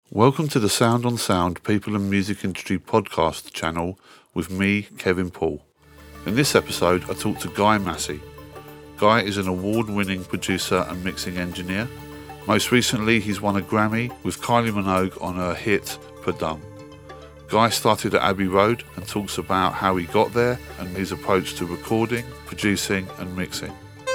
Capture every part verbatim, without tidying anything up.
Welcome to the Sound on Sound People and Music Industry podcast channel with me, Kevin Paul. In this episode, I talk to Guy Massey. Guy is an award-winning producer and mixing engineer. Most recently, he's won a Grammy with Kylie Minogue on her hit Padam. Guy started at Abbey Road and talks about how he got there and his approach to recording, producing and mixing.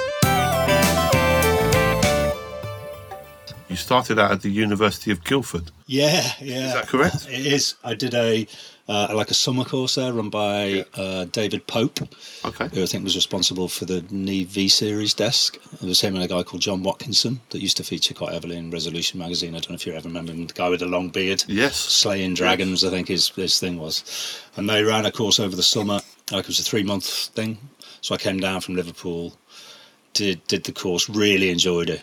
You started out at the University of Guildford. Yeah, yeah. Is that correct? It is. I did a uh, like a summer course there run by Yeah. uh, David Pope, Okay. who I think was responsible for the Neve V-Series desk. It was him and a guy called John Watkinson that used to feature quite heavily in Resolution magazine. I don't know if you ever remember him, the guy with the long beard. Yes. Slaying Dragons, I think his, his thing was. And they ran a course over the summer, like it was a three-month thing. So I came down from Liverpool, did did the course, really enjoyed it.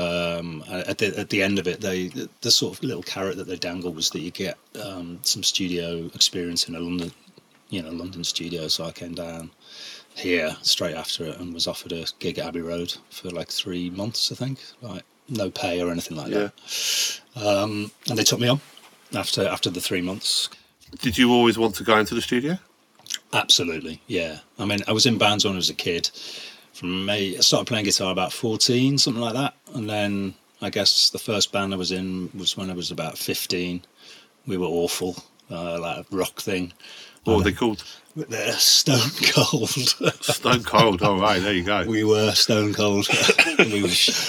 Um, at the at the end of it, they the, the sort of little carrot that they dangled was that you get um, some studio experience in a London, you know, London studio. So I came down here straight after it and was offered a gig at Abbey Road for like three months, I think, like no pay or anything like Yeah. that. Um, and they took me on after after the three months. Did you always want to go into the studio? Absolutely, yeah. I mean, I was in bands when I was a kid. From May, I started playing guitar about fourteen, something like that. And then I guess the first band I was in was when I was about fifteen. We were awful, uh, like a rock thing. What were they called? They're stone cold. Stone Cold. All right, there you go. We were stone cold. we were,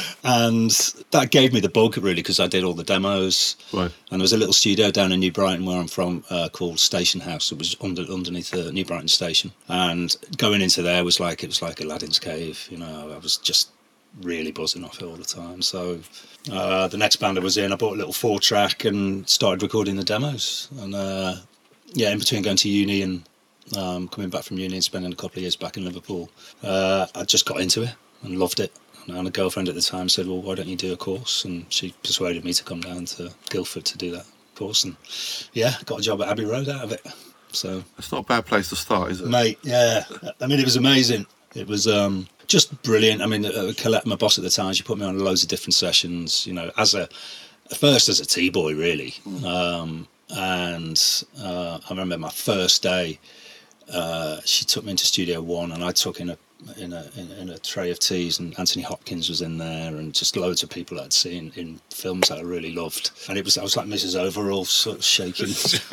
and that gave me the bug, really, because I did all the demos. Right. And there was a little studio down in New Brighton, where I'm from, uh, called Station House. It was under, underneath the New Brighton station. And going into there was like, it was like Aladdin's cave. You know, I was just really buzzing off it all the time. So uh, the next band I was in, I bought a little four track and started recording the demos. And uh, yeah, in between going to uni and um, coming back from uni and spending a couple of years back in Liverpool, uh, I just got into it and loved it. And a girlfriend at the time said, well, why don't you do a course? And she persuaded me to come down to Guildford to do that course. And yeah, got a job at Abbey Road out of it. So It's not a bad place to start, is it? mate, yeah. I mean, it was amazing. It was um, just brilliant. I mean, uh, Colette, my boss at the time, she put me on loads of different sessions, you know, as a, first as a T-boy, really. Mm. Um, and uh, I remember my first day, uh, she took me into Studio One and I took in a in a in, in a tray of teas, and Anthony Hopkins was in there, and just loads of people I'd seen in films that I really loved. And it was I was like Missus Overall, sort of shaking.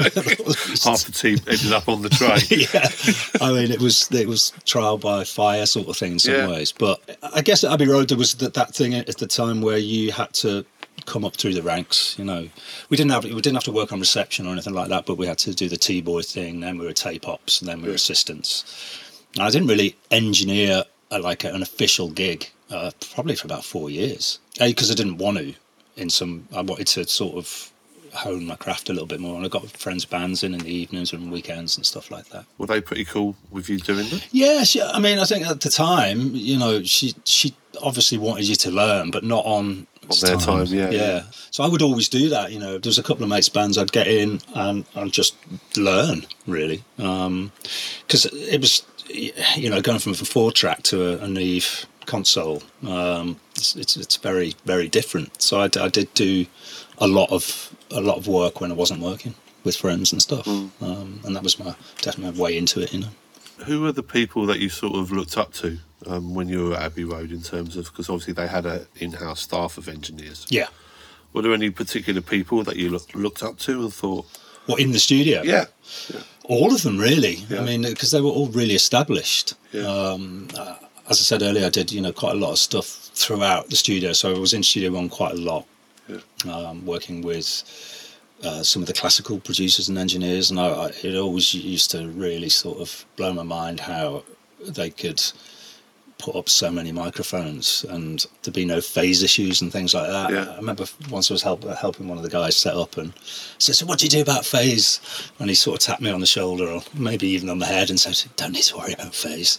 Half the team ended up on the tray. Yeah, I mean it was it was trial by fire sort of thing in some Yeah. ways. But I guess at Abbey Road there was that, that thing at the time where you had to come up through the ranks. You know, we didn't have we didn't have to work on reception or anything like that, but we had to do the T-boy thing. Then we were tape ops, and then we were Yeah. assistants. And I didn't really engineer a, like an official gig uh, probably for about four years. A, because I didn't want to. In some, I wanted to sort of hone my craft a little bit more, and I got friends' bands in in the evenings and weekends and stuff like that. Were they pretty cool with you doing that? Yeah, she, I mean, I think at the time, you know, she she obviously wanted you to learn, but not on On their time, yeah, yeah. yeah. So I would always do that. You know, there was a couple of mates' bands I'd get in and and just learn, really, because it was, you know, going from a four track to a, a Neve console. Um, it's, it's it's very very different. So I, d- I did do a lot of a lot of work when I wasn't working with friends and stuff, Mm. um, and that was my definitely my way into it. You know. Who are the people that you sort of looked up to um, when you were at Abbey Road in terms of, because obviously they had an in-house staff of engineers. Yeah. Were there any particular people that you look, looked up to and thought? What, in the studio? Yeah. yeah. All of them, really. Yeah. I mean, because they were all really established. Yeah. Um, uh, as I said earlier, I did, you know, quite a lot of stuff throughout the studio. So I was in Studio One quite a lot, Yeah. um, working with uh, some of the classical producers and engineers. And I, I, it always used to really sort of blow my mind how they could put up so many microphones and there'd be no phase issues and things like that. Yeah. I remember once I was help, helping one of the guys set up, and I said, so what do you do about phase? And he sort of tapped me on the shoulder or maybe even on the head and said, don't need to worry about phase.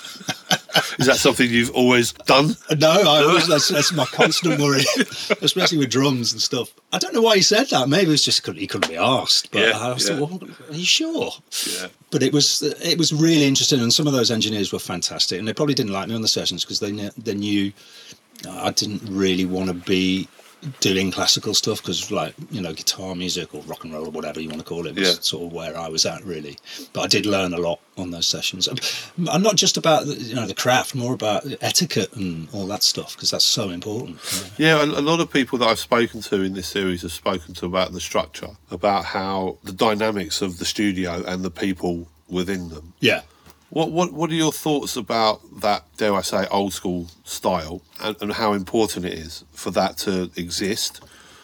Is that something you've always done? No, I always, that's, that's my constant worry, especially with drums and stuff. I don't know why he said that. Maybe it was just he couldn't be asked. But Yeah, I was yeah. like, well, are you sure? Yeah. But it was it was really interesting, and some of those engineers were fantastic, and they probably didn't like me on the sessions because they knew, they knew I didn't really want to be doing classical stuff, because like, you know, guitar music or rock and roll or whatever you want to call it was Yeah. sort of where I was at, really. But I did learn a lot on those sessions. I'm not just about the, you know, the craft, more about etiquette and all that stuff, because that's so important. Yeah, a, a lot of people that I've spoken to in this series have spoken to about the structure, about how the dynamics of the studio and the people within them. Yeah. What what what are your thoughts about that, dare I say, old school style, and, and how important it is for that to exist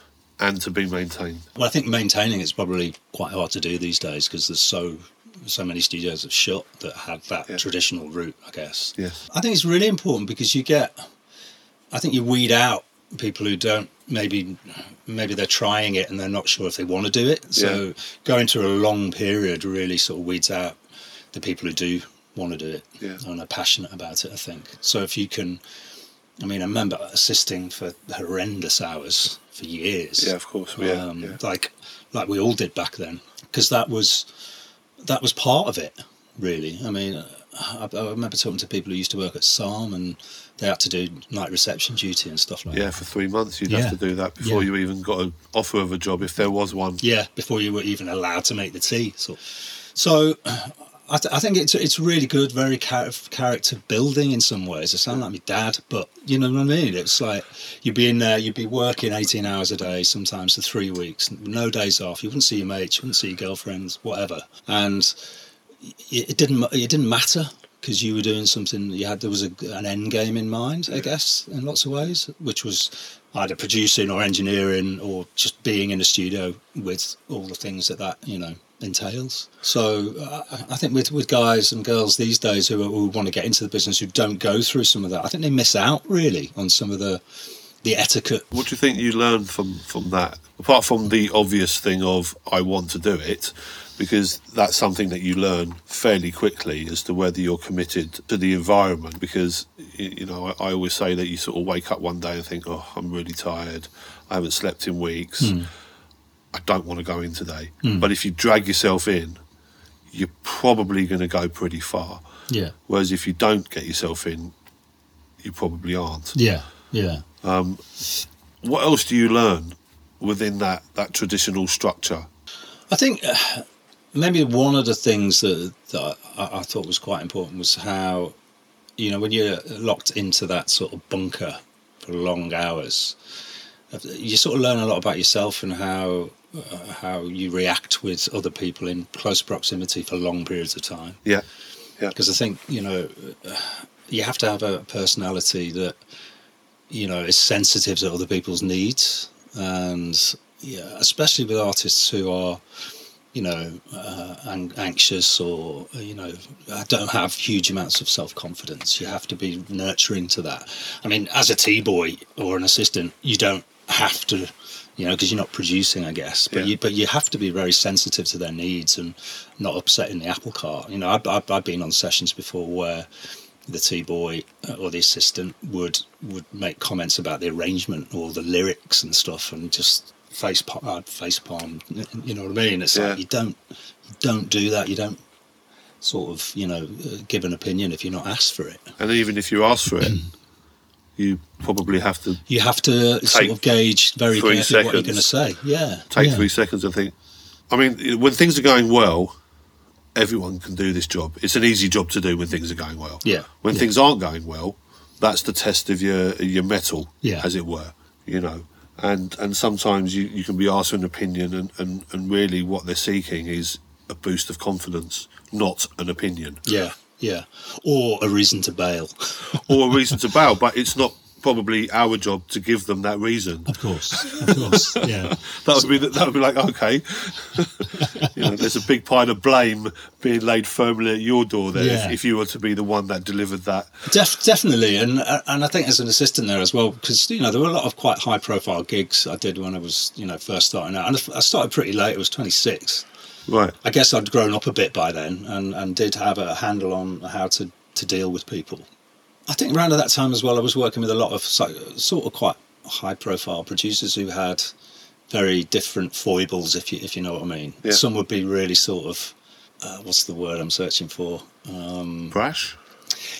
and to be maintained? Well, I think maintaining it's probably quite hard to do these days, because there's so so many studios have shut that have that Yeah. traditional route, I guess. Yes. I think it's really important, because you get, I think you weed out people who don't, maybe maybe they're trying it and they're not sure if they want to do it. So Yeah. going through a long period really sort of weeds out the people who do want to do it Yeah. and are passionate about it, I think. So if you can, I mean, I remember assisting for horrendous hours for years. Yeah, of course. Yeah, um, yeah. like like we all did back then, because that was that was part of it, really. I mean, I, I remember talking to people who used to work at Psalm, and they had to do night reception duty and stuff like Yeah, that. for three months you'd Yeah. have to do that before Yeah. you even got an offer of a job, if there was one. Yeah, before you were even allowed to make the tea. So, so I, th- I think it's it's really good, very char- character building in some ways. I sound like my dad, but you know what I mean? It's like you'd be in there, you'd be working eighteen hours a day, sometimes for three weeks, no days off. You wouldn't see your mates, you wouldn't see your girlfriends, whatever. And it, it didn't it didn't matter, because you were doing something. You had there was a, an end game in mind, I guess, in lots of ways, which was either producing or engineering or just being in a studio with all the things that that you know entails. So uh, I think with with guys and girls these days who, are, who want to get into the business, who don't go through some of that, I think they miss out really on some of the the etiquette. What do you think you learned from, from that? Apart from the obvious thing of, I want to do it, because that's something that you learn fairly quickly as to whether you're committed to the environment. Because, y- you know, I, I always say that you sort of wake up one day and think, oh, I'm really tired. I haven't slept in weeks. Mm. I don't want to go in today. Mm. But if you drag yourself in, you're probably going to go pretty far. Yeah, Whereas if you don't get yourself in, you probably aren't. yeah, yeah. Um, what else do you learn within that, that traditional structure? I think uh, maybe one of the things that, that I, I thought was quite important was how, you know, when you're locked into that sort of bunker for long hours, you sort of learn a lot about yourself and how uh, how you react with other people in close proximity for long periods of time. Yeah, yeah, Because I think, you know, uh, you have to have a personality that, you know, is sensitive to other people's needs. And yeah, especially with artists who are, you know, uh, ang- anxious or, you know, don't have huge amounts of self-confidence. You have to be nurturing to that. I mean, as a T-boy or an assistant, you don't have to, you know, because you're not producing, I guess. But Yeah. you but you have to be very sensitive to their needs and not upsetting the apple cart. You know, I've, I've, I've been on sessions before where the T-boy or the assistant would would make comments about the arrangement or the lyrics and stuff, and just face palm, face palm. You know what I mean? It's Yeah. like you don't you don't do that. You don't sort of you know uh, give an opinion if you're not asked for it. and even if you ask for it, you probably have to You have to sort of gauge very three carefully what you're seconds. going to say. Yeah, take yeah. three seconds and think. I mean, when things are going well, everyone can do this job. It's an easy job to do when things are going well. Yeah, When yeah. things aren't going well, that's the test of your your mettle, Yeah. as it were. You know, and and sometimes you, you can be asked for an opinion, and, and, and really what they're seeking is a boost of confidence, not an opinion Yeah, yeah, or a reason to bail. or a reason to bail. But it's not probably our job to give them that reason. Of course, of course, yeah. That would be that would be like, okay, you know, there's a big pile of blame being laid firmly at your door there Yeah. if, if you were to be the one that delivered that. Def- definitely, and and I think as an assistant there as well, because you know there were a lot of quite high profile gigs I did when I was you know first starting out, and I started pretty late. I was twenty-six. Right. I guess I'd grown up a bit by then, and, and did have a handle on how to, to deal with people. I think around at that time as well, I was working with a lot of so, sort of quite high profile producers who had very different foibles, if you if you know what I mean. Yeah. Some would be really sort of uh, what's the word I'm searching for? Um, Brash?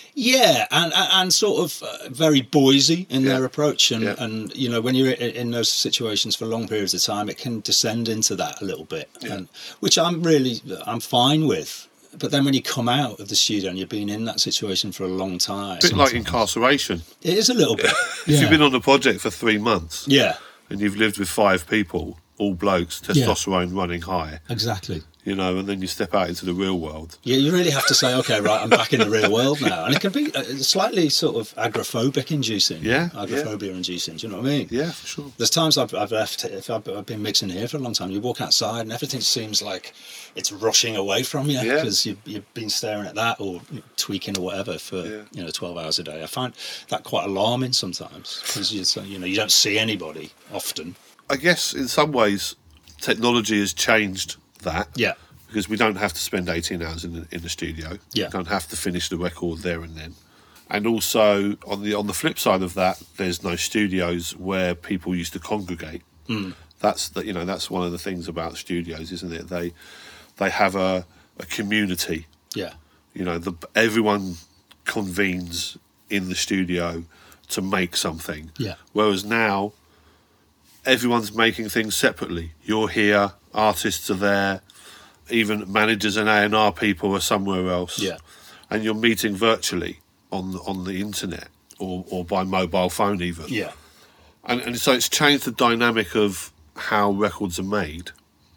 Yeah, and and, and sort of uh, very Boise in Yeah. their approach, and, Yeah. and you know when you're in, in those situations for long periods of time, it can descend into that a little bit, Yeah. and which I'm really I'm fine with. But then when you come out of the studio and you've been in that situation for a long time, A bit like incarceration. it is a little bit. If yeah. you've been on a project for three months yeah, and you've lived with five people, all blokes, testosterone running high, exactly. you know, and then you step out into the real world. Yeah, you really have to say, okay, right, I'm back in the real world now. And it can be uh, slightly sort of agoraphobic inducing. Yeah, Agoraphobia inducing, do you know what I mean? Yeah, for sure. There's times I've, I've left, if I've, I've been mixing here for a long time, you walk outside and everything seems like it's rushing away from you Yeah. because you've, you've been staring at that or tweaking or whatever for, Yeah. you know, twelve hours a day. I find that quite alarming sometimes because you, so, you know, you don't see anybody often. I guess in some ways, technology has changed that. Yeah. Because we don't have to spend eighteen hours in the, in the studio. Yeah. We don't have to finish the record there and then. And also, on the on the flip side of that, there's no studios where people used to congregate. Mm. That's the, you know that's one of the things about studios, isn't it? They they have a, a community. Yeah. You know, the, everyone convenes in the studio to make something. Yeah. Whereas now, everyone's making things separately. You're here, artists are there, even managers and A and R people are somewhere else. Yeah. And you're meeting virtually on on the internet or, or by mobile phone even. Yeah. And, and so it's changed the dynamic of how records are made.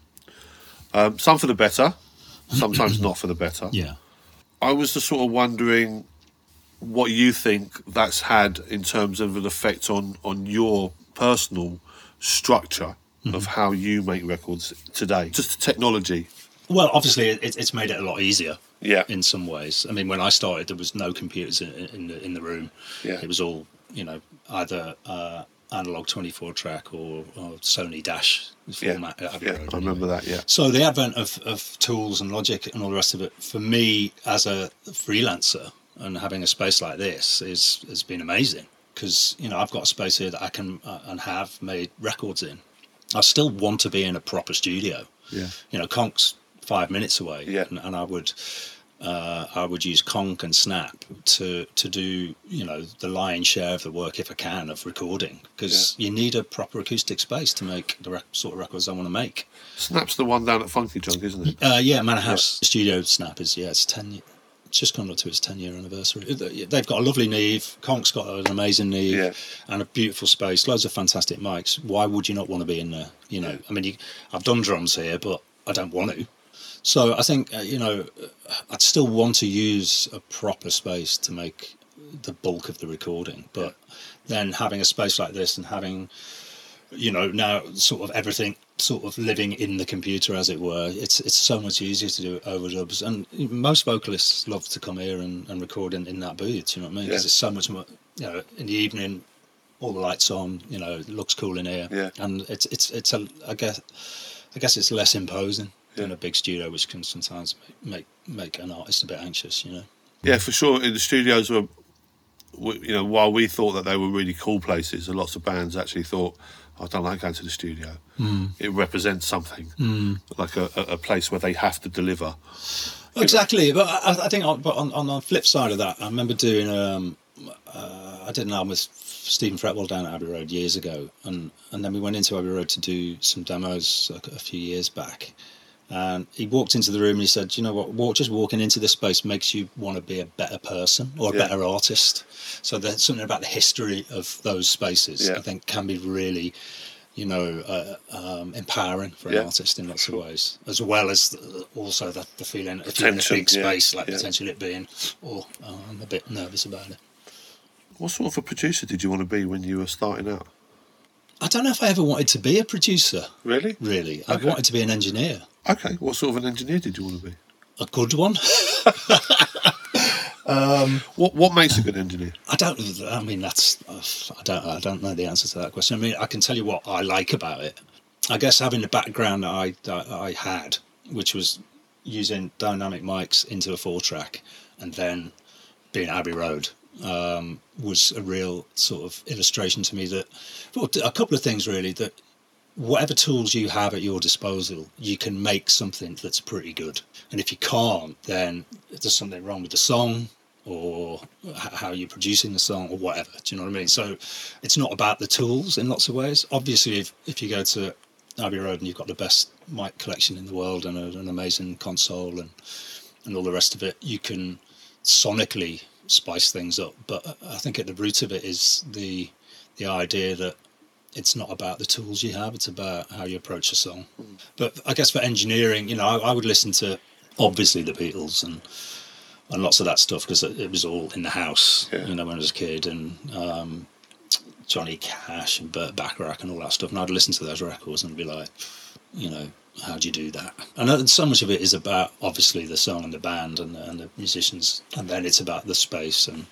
Um, some for the better, sometimes not for the better. Yeah. I was just sort of wondering what you think that's had in terms of an effect on, on your personal structure Mm-hmm. of how you make records today. Just the technology. Well, obviously, it, it's made it a lot easier. Yeah. In some ways, I mean, when I started, there was no computers in, in the in the room. Yeah. It was all, you know, either uh, analog twenty-four track or, or Sony Dash format. Yeah, at Abbey yeah Road, I anyway. remember that, yeah. So the advent of, of tools and Logic and all the rest of it, for me as a freelancer and having a space like this is has been amazing because, you know, I've got a space here that I can uh, and have made records in. I still want to be in a proper studio. Yeah. You know, Conk's five minutes away, Yeah. and, and I would uh, I would use Conk and Snap to to do, you know, the lion's share of the work if I can of recording because you need a proper acoustic space to make the rec- sort of records I want to make. Snap's the one down at Funky Junk, isn't it? Uh, yeah, Manor House Studio Snap is yeah, it's ten. It's just gone up to its ten year anniversary. They've got a lovely Neve. Conk's got an amazing Neve Yeah. and a beautiful space. Loads of fantastic mics. Why would you not want to be in there? You know, I mean, you, I've done drums here, but I don't want to. So I think uh, you know, I'd still want to use a proper space to make the bulk of the recording. But then having a space like this and having, you know, now sort of everything sort of living in the computer, as it were, it's it's so much easier to do overdubs. And most vocalists love to come here and, and record in, in that booth, you know what I mean? Because Yeah. it's so much more, you know, in the evening, all the lights on, you know, it looks cool in here. Yeah. And it's, it's, it's a, I guess, I guess it's less imposing than Yeah. a big studio, which can sometimes make, make an artist a bit anxious, you know? Yeah, for sure. In the studios were, we- you know, while we thought that they were really cool places, and lots of bands actually thought, I don't like going to the studio. Mm. It represents something, mm. like a, a a place where they have to deliver. Exactly, but I, I think on, but on, on the flip side of that, I remember doing um, uh, I did an album with Stephen Fretwell down at Abbey Road years ago, and, and then we went into Abbey Road to do some demos a, a few years back, and he walked into the room and he said, "You know what? Walk, just walking into this space makes you want to be a better person or a Yeah. better artist." So there's something about the history of those spaces Yeah. I think can be really, you know, uh, um, empowering for an Yeah. artist in lots of ways, as well as the, also the, the feeling if you're in a Tension, big yeah, space, like yeah. potentially it being, oh, oh, I'm a bit nervous about it. What sort of a producer did you want to be when you were starting out? I don't know if I ever wanted to be a producer, Really? really. I Okay. wanted to be an engineer, Okay. What sort of an engineer did you want to be? a good one. What What makes a good engineer? I don't. I mean, that's. I don't. I don't know the answer to that question. I mean, I can tell you what I like about it. I guess having the background that I that I had, which was using dynamic mics into a four track, and then being at Abbey Road, um, was a real sort of illustration to me that, well, a couple of things really, that whatever tools you have at your disposal, you can make something that's pretty good. And if you can't, then there's something wrong with the song, or h- how you're producing the song or whatever. Do you know what I mean? So it's not about the tools in lots of ways. Obviously, if, if you go to Abbey Road and you've got the best mic collection in the world and a, an amazing console and and all the rest of it, you can sonically spice things up. But I think at the root of it is the the idea that it's not about the tools you have, it's about how you approach a song. Mm. But I guess for engineering, you know, I, I would listen to, obviously, the Beatles and and lots of that stuff, because it, it was all in the house, yeah. you know, when I was a kid, and um, Johnny Cash and Burt Bacharach and all that stuff. And I'd listen to those records and be like, you know, how do you do that? And so much of it is about, obviously, the song and the band and the, and the musicians, and then it's about the space. And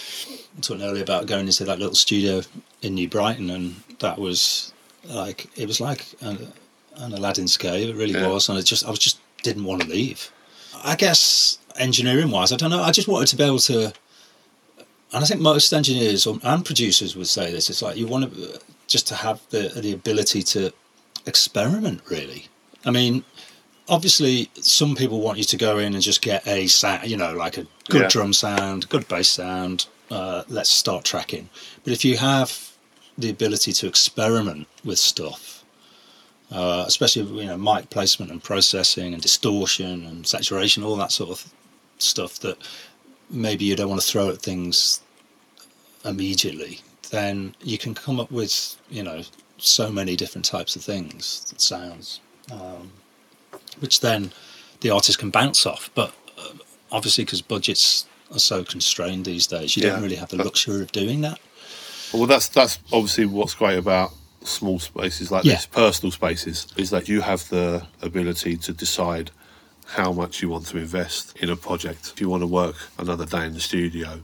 I talked earlier about going into that little studio in New Brighton, and that was like, it was like an, an Aladdin's cave. It really yeah. was, and it just I was just didn't want to leave. I guess engineering wise, I don't know. I just wanted to be able to, and I think most engineers and producers would say this. It's like you want to just to have the the ability to experiment, really. I mean, obviously, some people want you to go in and just get a sound, you know, like a good yeah. drum sound, good bass sound. Uh, let's start tracking. But if you have the ability to experiment with stuff, uh, especially, you know, mic placement and processing and distortion and saturation, all that sort of stuff that maybe you don't want to throw at things immediately, then you can come up with, you know, so many different types of things, sounds, um, which then the artist can bounce off. But uh, obviously, because budgets are so constrained these days, you yeah, don't really have the luxury of doing that. Well, that's that's obviously what's great about small spaces like yeah. this, personal spaces, is that you have the ability to decide how much you want to invest in a project. If you want to work another day in the studio,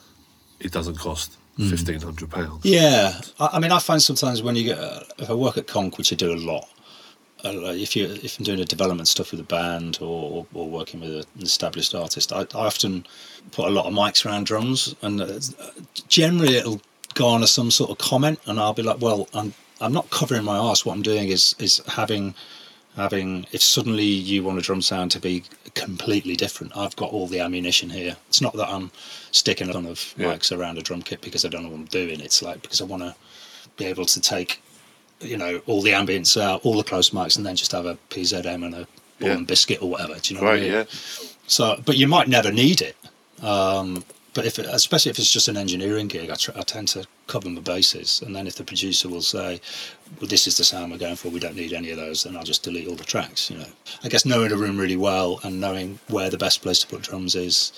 it doesn't cost mm. fifteen hundred pounds. Yeah, I, I mean, I find sometimes when you get, uh, if I work at Conk, which I do a lot, uh, if you if I'm doing a development stuff with a band or, or working with an established artist, I, I often put a lot of mics around drums, and uh, generally it'll garner some sort of comment, and I'll be like, well, I'm I'm not covering my arse. What I'm doing is is having having if suddenly you want a drum sound to be completely different, I've got all the ammunition here. It's not that I'm sticking a ton of yeah. mics around a drum kit because I don't know what I'm doing. It's like because I want to be able to take, you know, all the ambience out, all the close mics, and then just have a P Z M and a ball yeah. and biscuit or whatever. Do you know right, what I mean? Yeah. So, but you might never need it. Um, but if, it, especially if it's just an engineering gig, I, tr- I tend to cover my bases. And then if the producer will say, "Well, this is the sound we're going for. We don't need any of those," then I'll just delete all the tracks. You know, I guess knowing a room really well and knowing where the best place to put drums is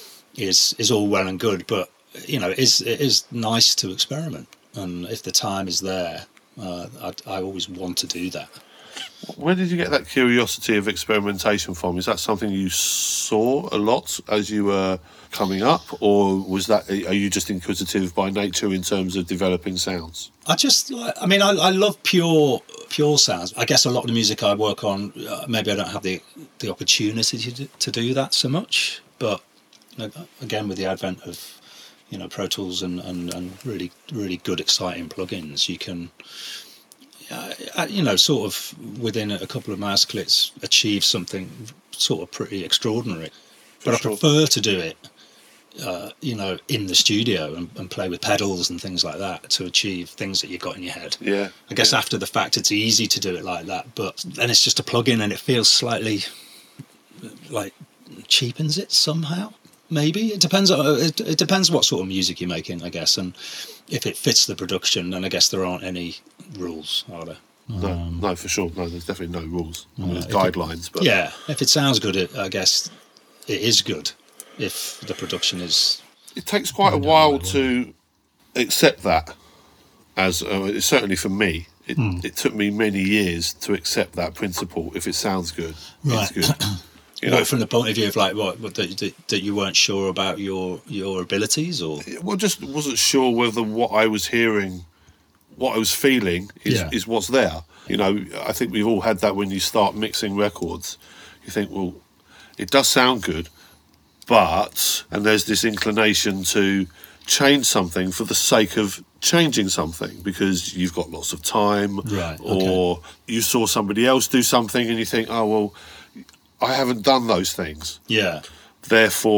is is all well and good. But you know, it is it is nice to experiment. And if the time is there, uh, I, I always want to do that. Where did you get that curiosity of experimentation from? Is that something you saw a lot as you were coming up, or was that, are you just inquisitive by nature in terms of developing sounds? I just, I mean, I, I love pure pure sounds. I guess a lot of the music I work on, uh, maybe I don't have the the opportunity to do, to do that so much. But you know, again, with the advent of, you know, Pro Tools and, and, and really, really good, exciting plugins, you can, uh, you know, sort of within a couple of mouse clicks achieve something sort of pretty extraordinary. But I prefer to do it, uh, you know, in the studio and, and play with pedals and things like that to achieve things that you've got in your head. Yeah. I guess yeah. after the fact, it's easy to do it like that, but then it's just a plug-in and it feels slightly like cheapens it somehow. Maybe it depends. It, it depends what sort of music you're making, I guess, and if it fits the production. Then I guess there aren't any rules, are there? No, um, no, for sure. No, there's definitely no rules. I mean, there's guidelines, it, but yeah, if it sounds good, it, I guess it is good. If the production is, it takes quite a while to accept that. As uh, certainly for me, it, mm. it took me many years to accept that principle. If it sounds good, right. it's good. You what, know, from the point of view of like what, what that, that, that you weren't sure about your your abilities, or well, just wasn't sure whether what I was hearing, what I was feeling, is, yeah. is what's there. You know, I think we've all had that when you start mixing records. You think, well, it does sound good, but and there's this inclination to change something for the sake of changing something because you've got lots of time, right? Or okay. you saw somebody else do something and you think, oh well, I haven't done those things. Yeah. Therefore,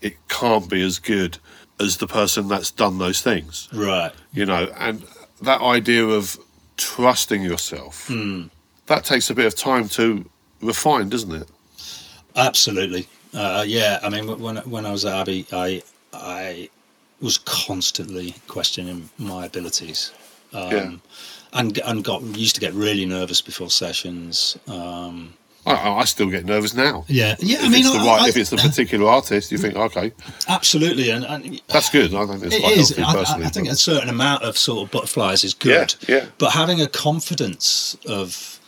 it can't be as good as the person that's done those things. Right. You know, and that idea of trusting yourself, mm. that takes a bit of time to refine, doesn't it? Absolutely. Uh, yeah, I mean, when when I was at Abbey, I I was constantly questioning my abilities, um, yeah. and and got used to get really nervous before sessions. Um, I, I still get nervous now. Yeah, yeah. If I mean, it's the I, right, I, if it's a particular artist, you think, okay, absolutely, and, and that's good. I think it's it quite is. healthy, I, personally. I think but... a certain amount of sort of butterflies is good. Yeah, yeah. But having a confidence of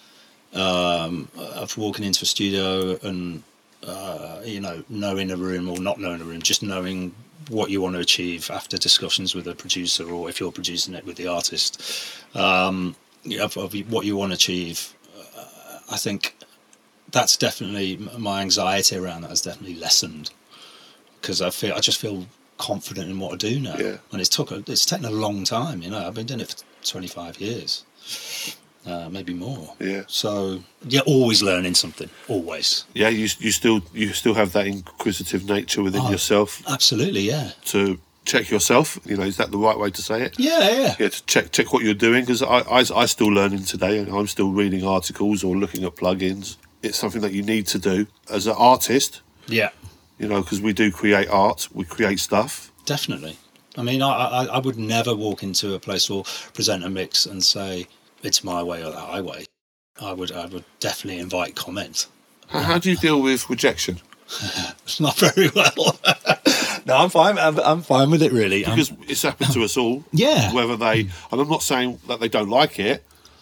um, of walking into a studio and uh, you know, knowing a room or not knowing a room, just knowing what you want to achieve after discussions with a producer, or if you're producing it with the artist, um, of, of what you want to achieve. Uh, I think that's definitely, my anxiety around that has definitely lessened, because I feel I just feel confident in what I do now. Yeah. And it's took a, it's taken a long time. You know, I've been doing it for twenty-five years. Uh, maybe more. Yeah. So you're always learning something. Always. Yeah, you you still you still have that inquisitive nature within Oh, yourself. Absolutely, yeah. To check yourself, you know, is that the right way to say it? Yeah, yeah. Yeah, to check check what you're doing, because I, I I still learning today, and I'm still reading articles or looking at plugins. It's something that you need to do as an artist. Yeah. You know, because we do create art, we create stuff. Definitely. I mean, I, I I would never walk into a place or present a mix and say it's my way or the highway. I would I would definitely invite comment. How, how do you deal with rejection? It's not very well. No, I'm fine. I'm, I'm fine with it, really. Because I'm, it's happened to us all. Yeah. Whether they, and I'm not saying that they don't like it,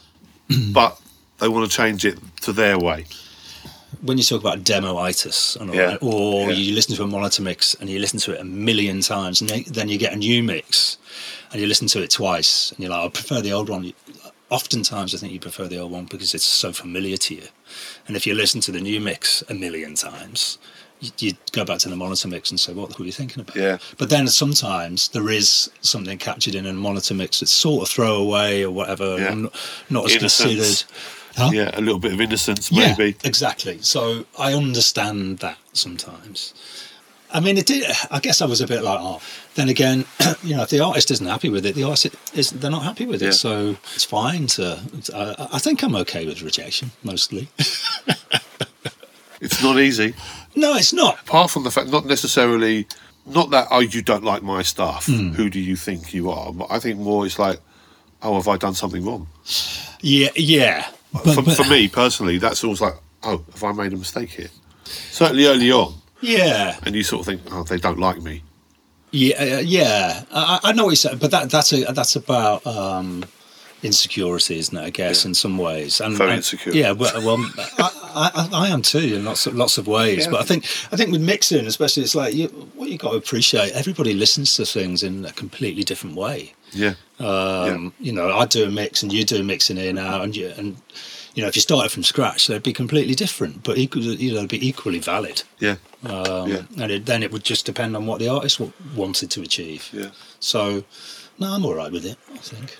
but they want to change it to their way. When you talk about demo-itis, and all Yeah. that, or Yeah. you listen to a monitor mix and you listen to it a million times, and then you get a new mix and you listen to it twice, and you're like, I prefer the old one. Oftentimes, I think you prefer the old one because it's so familiar to you. And if you listen to the new mix a million times, you, you go back to the monitor mix and say, what the hell are you thinking about? Yeah. But then sometimes there is something captured in a monitor mix that's sort of throwaway or whatever, Yeah. or not, not as Innocence. considered. Huh? Yeah, a little bit of innocence, maybe. Yeah, exactly. So I understand that sometimes. I mean, it did. I guess I was a bit like, oh. Then again, you know, if the artist isn't happy with it, the artist is they're not happy with it. Yeah. So it's fine to. I, I think I'm okay with rejection mostly. It's not easy. No, it's not. Apart from the fact, not necessarily, not that, oh, you don't like my stuff. Hmm. Who do you think you are? But I think more it's like, oh, have I done something wrong? Yeah, yeah. But, for, but- for me personally, that's always like, oh, have I made a mistake here? Certainly early on, Yeah, and you sort of think, oh, they don't like me. yeah, uh, yeah. I, I know what you're saying, but that that's a that's about um, insecurity, isn't it? I guess Yeah. in some ways, and Very and- insecure. Yeah, well, well I, I, I am too in lots of lots of ways. Yeah. But I think I think with mixing, especially, it's like you, what you got to appreciate. Everybody listens to things in a completely different way. Yeah. Um, You know, I do a mix and you do a mix in here now, and you, and you know, if you started from scratch, they'd be completely different, but equal, you know, they'd be equally valid. Yeah. Um, Yeah. And it, then it would just depend on what the artist w- wanted to achieve. Yeah. So, no, I'm all right with it, I think.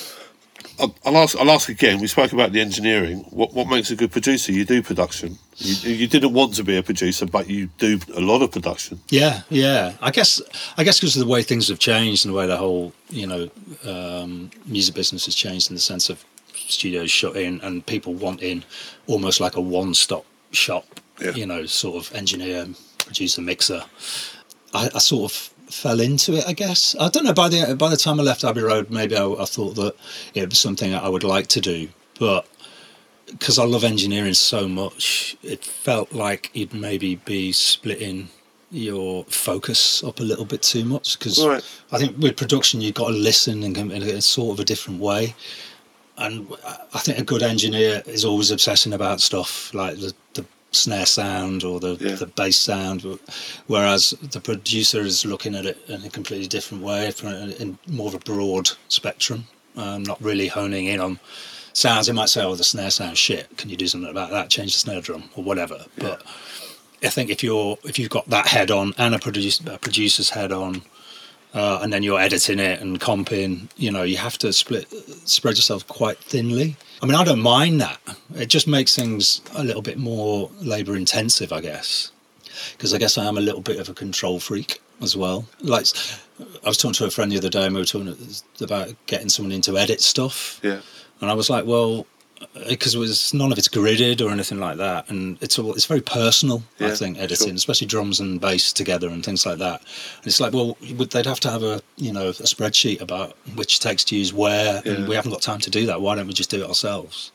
I'll, I'll ask. I'll ask again. We spoke about the engineering. What What makes a good producer? You do production. You, you didn't want to be a producer, but you do a lot of production. Yeah, yeah. I guess I guess because of the way things have changed and the way the whole, you know, um, music business has changed in the sense of studios shut in and people want in almost like a one-stop shop, Yeah. you know, sort of engineer, producer, mixer. I, I sort of fell into it, I guess. I don't know, by the by the time I left Abbey Road, maybe I, I thought that it was something that I would like to do, but because I love engineering so much, it felt like you'd maybe be splitting your focus up a little bit too much, because Right. I think with production you've got to listen in, in a sort of a different way, and I think a good engineer is always obsessing about stuff like the, the snare sound or the, Yeah. the bass sound, whereas the producer is looking at it in a completely different way, in more of a broad spectrum, um, not really honing in on sounds. He might say, oh, the snare sounds shit, can you do something about that, change the snare drum or whatever. But I think if you're if you've got that head on and a, produce, a producer's head on, uh, and then you're editing it and comping, you know, you have to split spread yourself quite thinly. I mean, I don't mind that. It just makes things a little bit more labour intensive, I guess. because I guess I am a little bit of a control freak as well. Like, I was talking to a friend the other day, and we were talking about getting someone in to edit stuff. Yeah. And I was like, well, because it was none of it's gridded or anything like that, and it's all it's very personal. Yeah, I think editing, sure. especially drums and bass together and things like that. And it's like, well, would they'd have to have a you know a spreadsheet about which takes to use where, Yeah. and we haven't got time to do that. Why don't we just do it ourselves?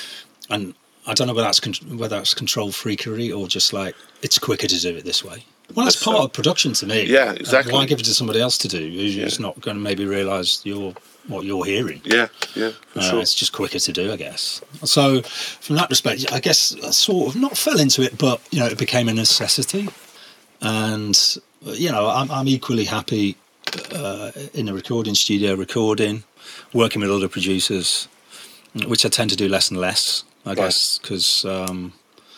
And I don't know whether that's con- whether that's control freakery or just like it's quicker to do it this way. Well, that's That's part so. of production to me. Yeah, exactly. Uh, why give it to somebody else to do who's Yeah. just not going to maybe realise you're what you're hearing? Yeah, yeah, for Uh, sure. It's just quicker to do, I guess. So, from that respect, I guess I sort of not fell into it, but you know, it became a necessity. And you know, I'm, I'm equally happy uh, in a recording studio, recording, working with other producers, which I tend to do less and less, I Right. guess, because um,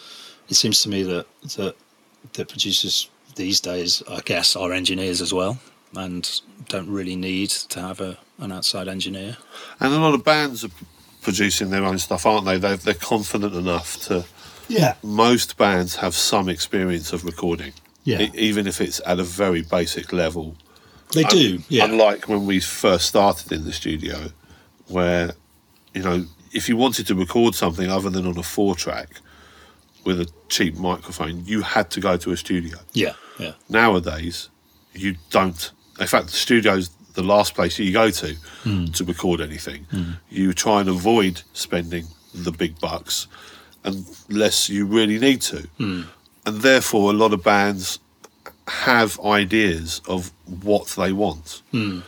it seems to me that that that producers these days, I guess, are engineers as well, and don't really need to have a an outside engineer. And a lot of bands are p- producing their own stuff, aren't they? They're, they're confident enough to... Yeah. Most bands have some experience of recording, Yeah. e- even if it's at a very basic level. They do, yeah. Unlike when we first started in the studio, where, you know, if you wanted to record something other than on a four-track with a cheap microphone, you had to go to a studio. Yeah, yeah. Nowadays, you don't. In fact, the studio's the last place you go to Mm. to record anything. Mm. You try and avoid spending the big bucks unless you really need to. Mm. And therefore, a lot of bands have ideas of what they want Mm.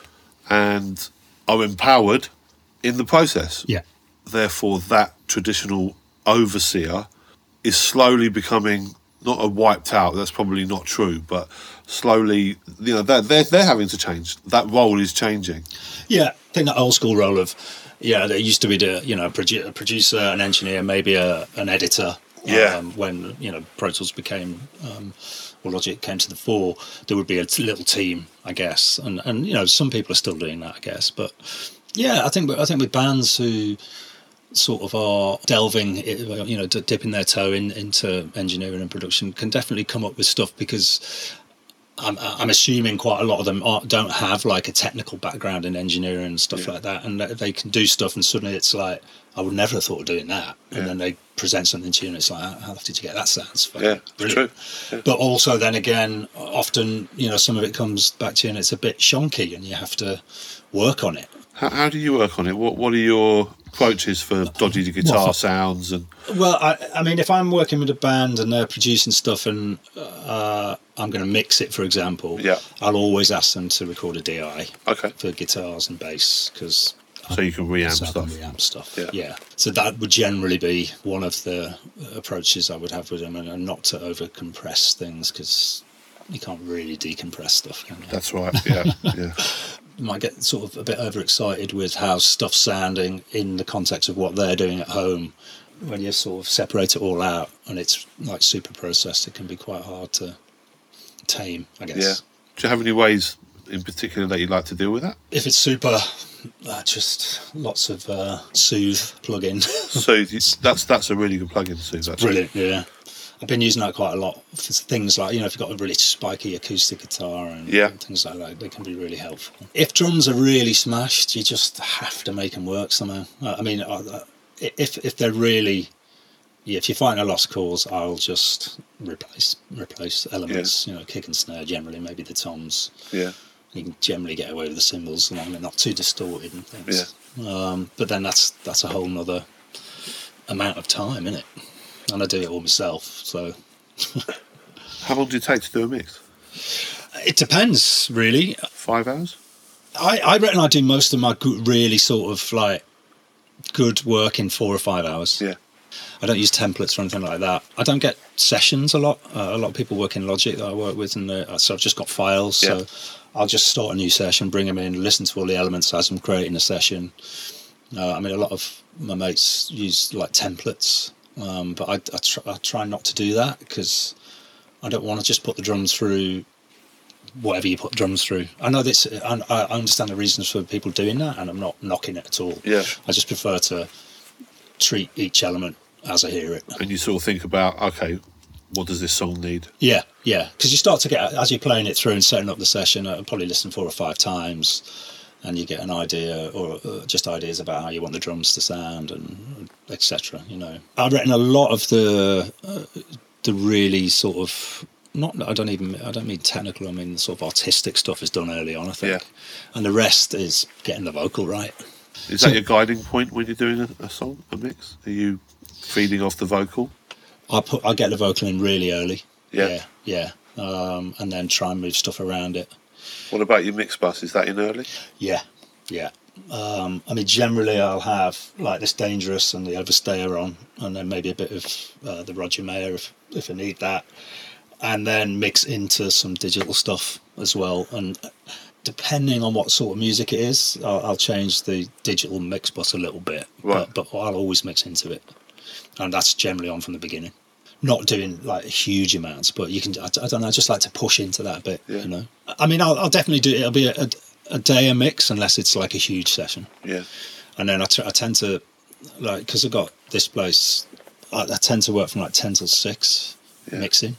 and are empowered in the process. Yeah. Therefore, that traditional overseer is slowly becoming not a wiped out. That's probably not true, but slowly, you know, they're they're, they're having to change. That role is changing. Yeah, I think that old school role of, yeah, there used to be the, you know, produ- a producer, an engineer, maybe a, an editor. Yeah. Um, when, you know, Pro Tools became, um, or Logic came to the fore, there would be a t- little team, I guess. And, and, you know, some people are still doing that, I guess. But, yeah, I think I think with bands who sort of are delving, you know, dipping their toe in, into engineering and production can definitely come up with stuff, because I'm, I'm assuming quite a lot of them aren't, don't have like a technical background in engineering and stuff Yeah. like that, and they can do stuff, and suddenly it's like, I would never have thought of doing that, and Yeah. then they present something to you, and it's like, how, how did you get that? Sounds fucking Yeah, brilliant. true. Yeah. But also, then again, often, you know, some of it comes back to you, and it's a bit shonky, and you have to work on it. How, how do you work on it? What What are your approaches for dodgy guitar Well, sounds? And Well, I, I mean, if I'm working with a band and they're producing stuff, and uh, I'm going to mix it, for example, Yeah. I'll always ask them to record a D I okay, for guitars and bass, because so you can reamp so I can stuff. reamp stuff. Yeah. Yeah. So that would generally be one of the approaches I would have with them, and, and not to over compress things, because you can't really decompress stuff, can you? That's right. Yeah, yeah, You might get sort of a bit overexcited with how stuff's sounding in the context of what they're doing at home. When you sort of separate it all out and it's like super processed, it can be quite hard to tame, I guess. yeah. Do you have any ways in particular that you'd like to deal with that? If it's super, uh, just lots of uh, soothe plug-in. So you- that's that's a really good plugin, Sue. That's Brilliant, yeah. I've been using that quite a lot for things like, you know, if you've got a really spiky acoustic guitar and Yeah. things like that, they can be really helpful. If drums are really smashed, you just have to make them work somehow. Uh, I mean, uh, if if they're really, yeah, if you find a lost cause, I'll just replace replace elements, you know, kick and snare generally, maybe the toms. Yeah, You can generally get away with the cymbals, and they're not too distorted and things. Um, but then that's that's a whole nother amount of time, isn't it? And I do it all myself, so how long do it take to do a mix? it depends, really. Five hours? I, I reckon I do most of my good, really sort of like good work in four or five hours. Yeah, I don't use templates or anything like that. I don't get sessions a lot. Uh, a lot of people work in Logic that I work with, and uh, so I've just got files. Yeah. So I'll just start a new session, bring them in, listen to all the elements as I'm creating a session. Uh, I mean, a lot of my mates use like templates, um, but I, I, try, I try not to do that, because I don't want to just put the drums through whatever you put drums through. I know this. I, I understand the reasons for people doing that, and I'm not knocking it at all. yeah. I just prefer to treat each element as I hear it. And you sort of think about, okay, what does this song need? Yeah, yeah. Because you start to get, as you're playing it through and setting up the session, I'll probably listen four or five times, and you get an idea, or uh, just ideas about how you want the drums to sound, and et cetera. You know, I reckon a lot of the uh, the really sort of not. I don't even. I don't mean technical. I mean sort of artistic stuff is done early on, I think, Yeah. and the rest is getting the vocal right. Is So- that your guiding point when you're doing a, a song, a mix? Are you feeding off the vocal? I put I get the vocal in really early. Yeah. yeah, yeah. Um, and then try and move stuff around it. What about your mix bus? Is that in early? Yeah, yeah. Um, I mean, generally I'll have like this Dangerous and the Overstayer on, and then maybe a bit of uh, the Roger Mayer if if I need that, and then mix into some digital stuff as well. And depending on what sort of music it is, I'll, I'll change the digital mix bus a little bit, Right. but, but I'll always mix into it, and that's generally on from the beginning. Not doing like huge amounts, but you can. I, I don't know. I just like to push into that bit. Yeah. You know. I mean, I'll, I'll definitely do. It'll be a, a, a day a mix unless it's like a huge session. Yeah. And then I, t- I tend to like because I've got this place. I, I tend to work from like ten till six Yeah. mixing.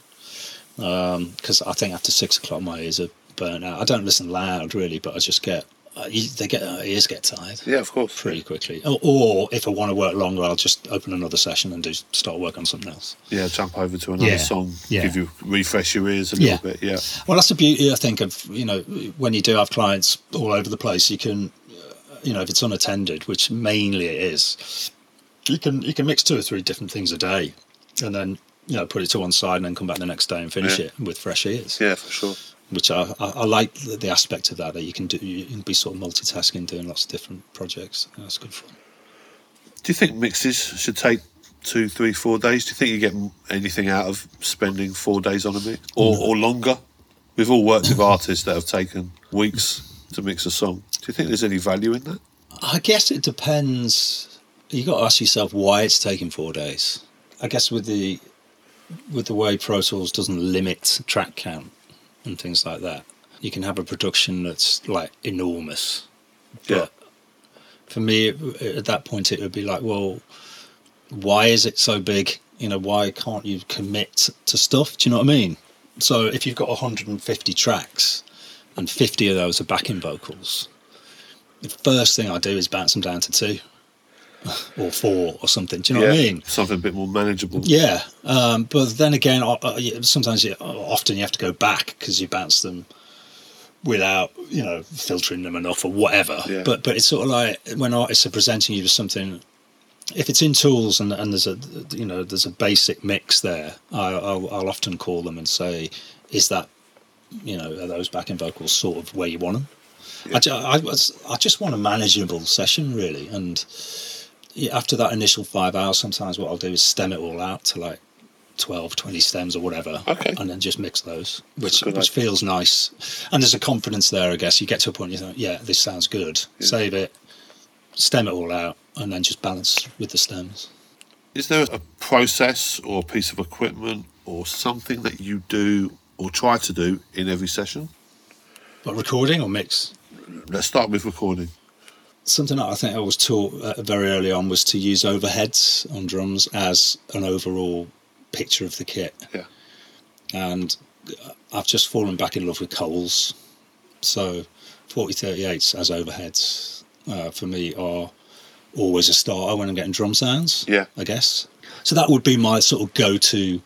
Because I think after six o'clock my ears are burnt out. I don't listen loud really, but I just get. Uh, you- they get uh, ears get tired Yeah, of course. pretty quickly. Or, or if I want to work longer, I'll just open another session and do start work on something else. Yeah, jump over to another Yeah. song, Yeah. give you refresh your ears a Yeah. little bit. Yeah. Well, that's the beauty, I think, of, you know, when you do have clients all over the place, you can, uh, you know, if it's unattended, which mainly it is, you can you can mix two or three different things a day, and then, you know, put it to one side and then come back the next day and finish Yeah. it with fresh ears. Yeah, for sure. Which I, I, I like the, the aspect of that, that you can do, you can be sort of multitasking, doing lots of different projects. That's good fun. Do you think mixes should take two, three, four days? Do you think you get m- anything out of spending four days on a mix, or, or longer? We've all worked with artists that have taken weeks to mix a song. Do you think there's any value in that? I guess it depends. You got to ask yourself why it's taking four days. I guess with the with the way Pro Tools doesn't limit track count and things like that, you can have a production that's like enormous. Yeah. But for me, it, at that point, it would be like, well, why is it so big? You know, why can't you commit to stuff? Do you know what I mean? So if you've got one hundred fifty tracks and fifty of those are backing vocals, the first thing I do is bounce them down to two or four or something. Do you know yeah. what I mean? Something a bit more manageable. Yeah. Um, but then again, uh, uh, yeah, sometimes, you, often you have to go back because you bounce them without, you know, filtering them enough or whatever. Yeah. But but it's sort of like when artists are presenting you with something. If it's in Tools and, and there's a you know there's a basic mix there, I, I'll, I'll often call them and say, is that, you know, are those backing vocals sort of where you want them? Yeah. I, ju- I, was- I just want a manageable session really, and yeah, after that initial five hours, sometimes what I'll do is stem it all out to like twelve, twenty stems or whatever, Okay. and then just mix those, which Good which idea. feels nice, and there's a confidence there. I guess you get to a point you think, yeah, this sounds good. Yeah. Save it, stem it all out, and then just balance with the stems. Is there a process or a piece of equipment or something that you do or try to do in every session? But recording or mix? Let's start with recording. Something that I think I was taught uh, very early on was to use overheads on drums as an overall picture of the kit. Yeah. And I've just fallen back in love with Coles. So forty thirty-eights as overheads uh, for me are always a starter when I'm getting drum sounds, Yeah. I guess. So that would be my sort of go-to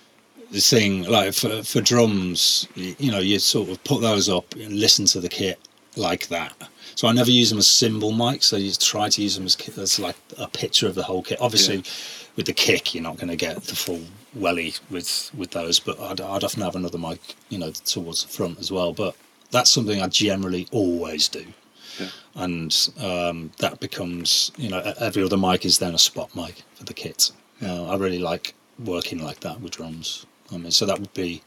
thing. Like for, for drums, you, you know, you sort of put those up and listen to the kit like that. So I never use them as cymbal mics. So you try to use them as, as like a picture of the whole kit. Obviously, Yeah. with the kick, you're not going to get the full welly with with those. But I'd, I'd often have another mic, you know, towards the front as well. But that's something I generally always do. Yeah. And um, that becomes, you know, every other mic is then a spot mic for the kit. Uh, I really like working like that with drums. I mean, so that would be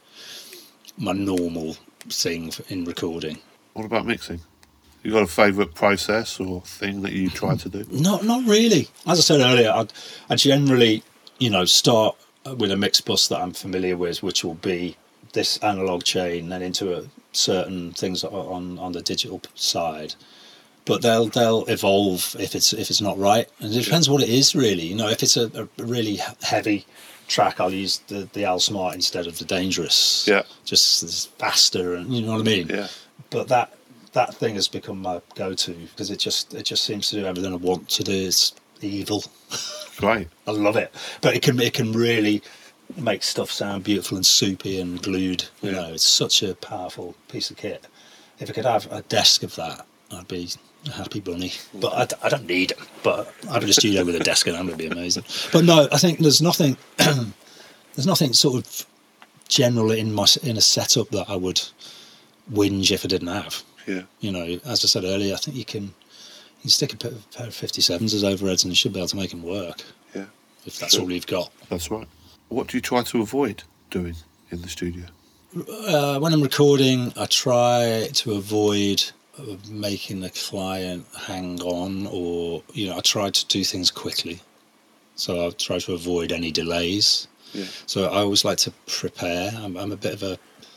my normal thing for, in recording. What about mixing? You got a favourite process or thing that you try to do? Not, not really. As I said earlier, I, I generally, you know, start with a mix bus that I'm familiar with, which will be this analog chain, then into a, certain things on on the digital side, but they'll they'll evolve if it's if it's not right, and it depends what it is really. You know, if it's a, a really heavy track, I'll use the the Al Smart instead of the Dangerous. Yeah, just it's faster, and you know what I mean. Yeah, but that that thing has become my go-to because it just it just seems to do everything I want to do. It's evil. Great. I love it, but it can it can really make stuff sound beautiful and soupy and glued. You Yeah. know, it's such a powerful piece of kit. If I could have a desk of that, I'd be a happy bunny. But I, d- I don't need it. But having a studio with a desk in it would be amazing. But no, I think there's nothing. there's nothing sort of general in my in a setup that I would whinge if I didn't have. Yeah. You know, as I said earlier, I think you can you can stick a pair of fifty-sevens as overheads and you should be able to make them work. Yeah. If that's Sure. all you've got. That's right. What do you try to avoid doing in the studio? Uh, when I'm recording, I try to avoid uh, making the client hang on, or you know, I try to do things quickly. So I try to avoid any delays. Yeah. So I always like to prepare. I'm, I'm a bit of a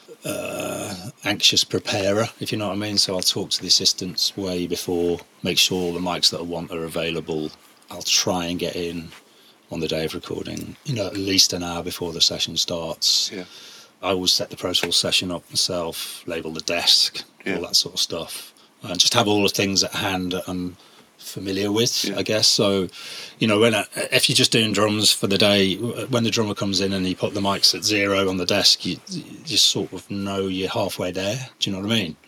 uh, anxious preparer, if you know what I mean. So I'll talk to the assistants way before, make sure all the mics that I want are available. I'll try and get in on the day of recording, you know, at least an hour before the session starts. Yeah. I always set the Pro Tools session up myself, label the desk, Yeah. all that sort of stuff, and just have all the things at hand that I'm familiar with, Yeah. I guess. So, you know, when I, if you're just doing drums for the day, when the drummer comes in and you put the mics at zero on the desk, you, you just sort of know you're halfway there. Do you know what I mean?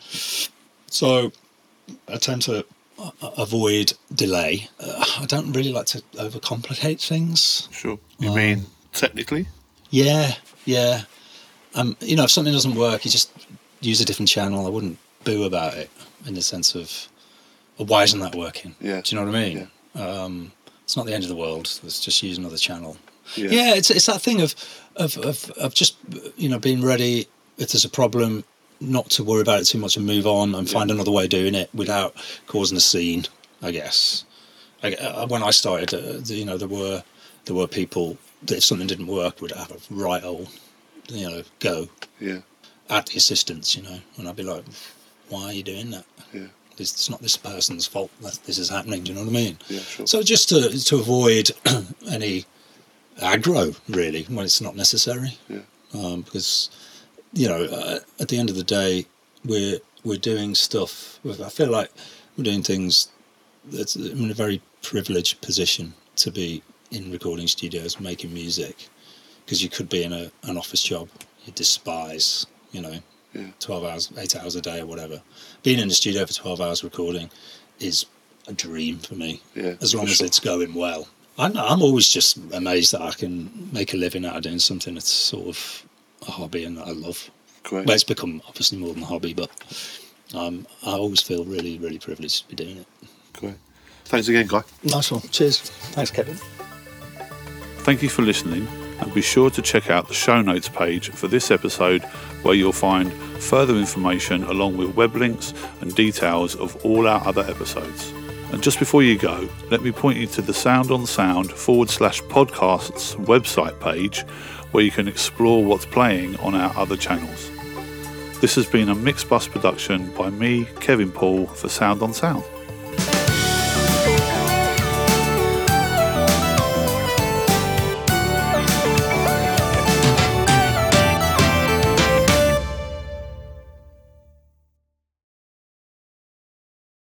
So I tend to uh, avoid delay. Uh, I don't really like to overcomplicate things. Sure. You Um, mean technically? Yeah, yeah. Um, you know, if something doesn't work, you just use a different channel. I wouldn't boo about it in the sense of, oh, why isn't that working? Yeah. Do you know what I mean? Um, it's not the end of the world. Let's just use another channel. Yeah. Yeah, it's it's that thing of of, of of just, you know, being ready if there's a problem, not to worry about it too much and move on and find another way of doing it without causing a scene, I guess. I, uh, when I started, uh, you know, there were there were people that if something didn't work would have a right old, you know, go Yeah. at the assistants, you know, and I'd be like, why are you doing that? Yeah. This, it's not this person's fault that this is happening. Do you know what I mean? Yeah, sure. So just to to avoid any aggro, really, when it's not necessary. Yeah. Um, because, you know, uh, at the end of the day, we're we're doing stuff. I feel like we're doing things that's I'm in a very privileged position to be in recording studios making music, because you could be in a an office job you despise, you know, Yeah. twelve hours, eight hours a day or whatever. Being in the studio for twelve hours recording is a dream for me, Yeah. as long for as sure. it's going well. I'm, I'm always just amazed that I can make a living out of doing something that's sort of a hobby and that I love. Great. Well, it's become obviously more than a hobby, but um, I always feel really, really privileged to be doing it. Great. Thanks again, Guy. Nice one. Cheers. Thanks, Kevin. Thank you for listening, and be sure to check out the show notes page for this episode, where you'll find further information along with web links and details of all our other episodes. And just before you go, let me point you to the Sound on Sound forward slash podcasts website page, where you can explore what's playing on our other channels. This has been a Mixbus production by me, Kevin Paul, for Sound on Sound.